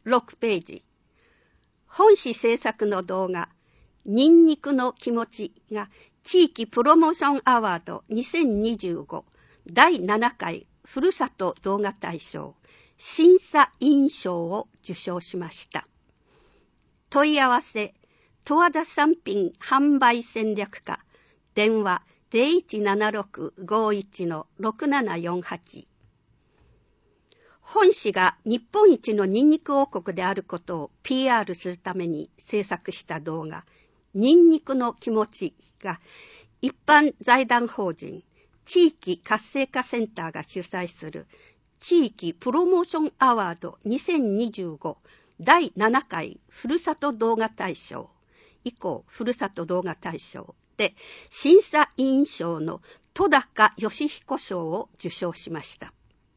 6ページ。本誌制作の動画、ニンニクの気持ちが地域プロモーションアワード2025第7回ふるさと動画大賞審査委員賞を受賞しました。問い合わせ、十和田産品販売戦略課、電話 0176-51-6748。本誌が日本一のニンニク王国であることを PR するために制作した動画、ニンニクの気持ちが一般財団法人地域活性化センターが主催する地域プロモーションアワード2025第7回ふるさと動画大賞以降ふるさと動画大賞で審査委員賞の戸高義彦賞を受賞しました。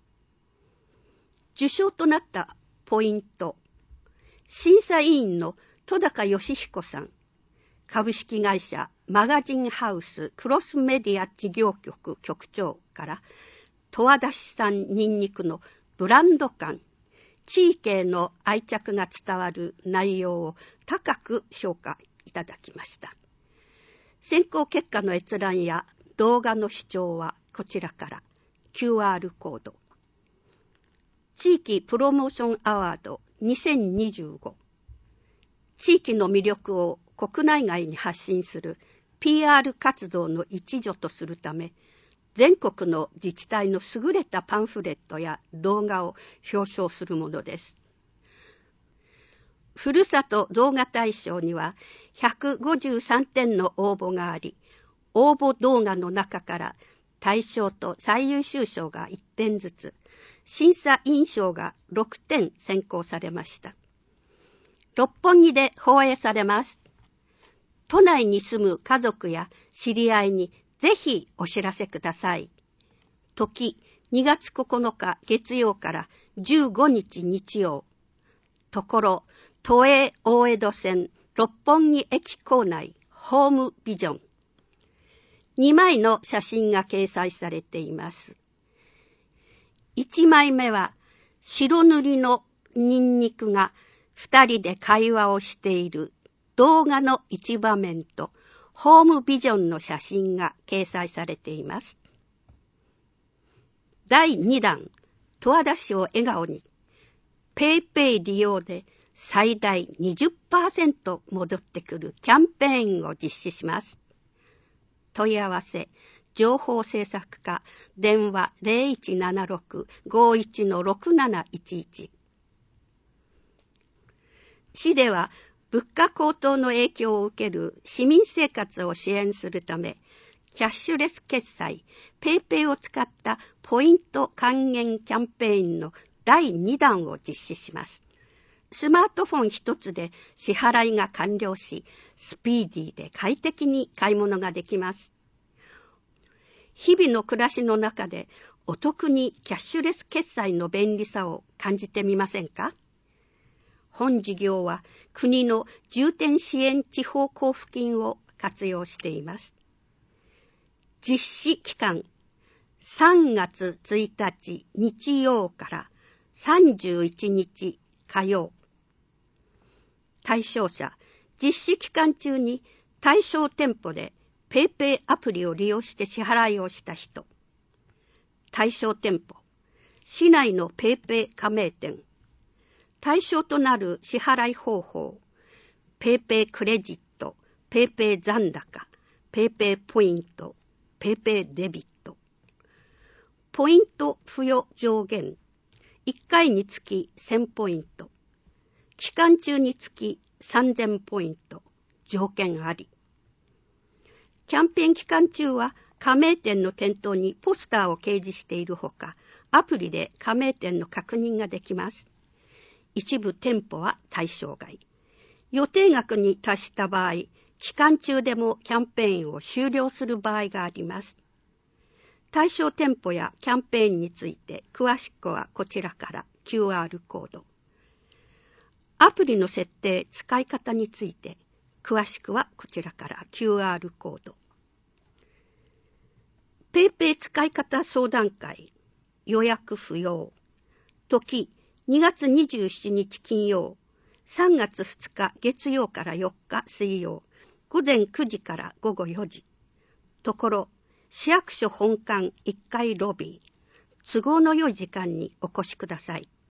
受賞となったポイント。審査委員の戸高義彦さん、株式会社マガジンハウスクロスメディア事業局局長から十和田市産ニンニクのブランド感、地域への愛着が伝わる内容を高く評価いただきました。選考結果の閲覧や動画の視聴はこちらから QR コード。地域プロモーションアワード2025。地域の魅力を国内外に発信する PR 活動の一助とするため、全国の自治体の優れたパンフレットや動画を表彰するものです。ふるさと動画大賞には153点の応募があり、応募動画の中から大賞と最優秀賞が1点ずつ、審査委員賞が6点選考されました。六本木で放映されます。都内に住む家族や知り合いにぜひお知らせください。時2月9日月曜から15日日曜。ところ都営大江戸線六本木駅構内ホームビジョン。2枚の写真が掲載されています。1枚目は白塗りのニンニクが2人で会話をしている動画の一場面とホームビジョンの写真が掲載されています。第2弾、十和田市を笑顔に、ペイペイ利用で最大 20% 戻ってくるキャンペーンを実施します。問い合わせ、情報制作課、電話 0176-51-6711。市では物価高騰の影響を受ける市民生活を支援するため、キャッシュレス決済、ペイペイを使ったポイント還元キャンペーンの第2弾を実施します。スマートフォン一つで支払いが完了し、スピーディーで快適に買い物ができます。日々の暮らしの中でお得にキャッシュレス決済の便利さを感じてみませんか？本事業は国の重点支援地方交付金を活用しています。実施期間3月1日日曜から31日火曜。対象者、実施期間中に対象店舗でペイペイアプリを利用して支払いをした人。対象店舗、市内のペイペイ加盟店。対象となる支払い方法、ペイペイクレジット、ペイペイ残高、ペイペイポイント、ペイペイデビット。ポイント付与上限、1回につき1000ポイント。期間中につき3000ポイント、条件あり。キャンペーン期間中は加盟店の店頭にポスターを掲示しているほか、アプリで加盟店の確認ができます。一部店舗は対象外。予定額に達した場合、期間中でもキャンペーンを終了する場合があります。対象店舗やキャンペーンについて詳しくはこちらから QR コード。アプリの設定、使い方について詳しくはこちらから QR コード。ペイペイ使い方相談会、予約不要。時 2月27日金曜、3月2日月曜から4日水曜、午前9時から午後4時。ところ、市役所本館1階ロビー。都合の良い時間にお越しください。